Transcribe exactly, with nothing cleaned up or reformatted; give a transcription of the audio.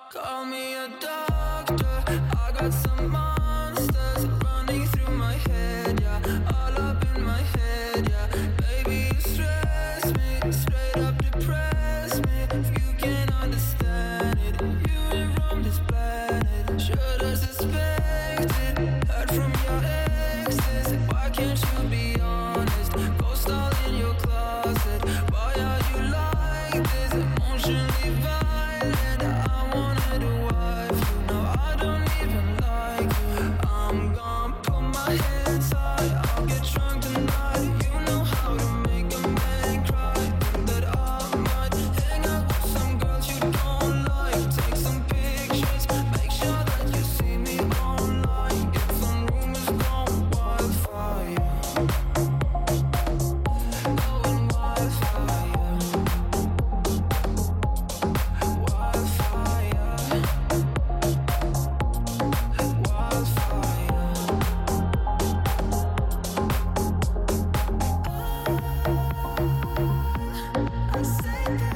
Call me a doctor. I got some monsters running through my head, yeah, all up in my head, yeah. Baby, you stress me, straight up depress me. You can't understand it. You ain't from this planet. Should've suspected. Heard from your exes. Why can't you be honest? Ghost all in your closet. Why are you like this? Emotionally violent. I wanted a wife. You know I don't even like you. I'm gonna put my hands high. I'll get drunk tonight. You know how to make a man cry. Think that I might hang out with some girls you don't like. Take some pictures. Make sure that you see me online. Get some rumors going wildfire. Going wildfire. Wildfire. Wildfire.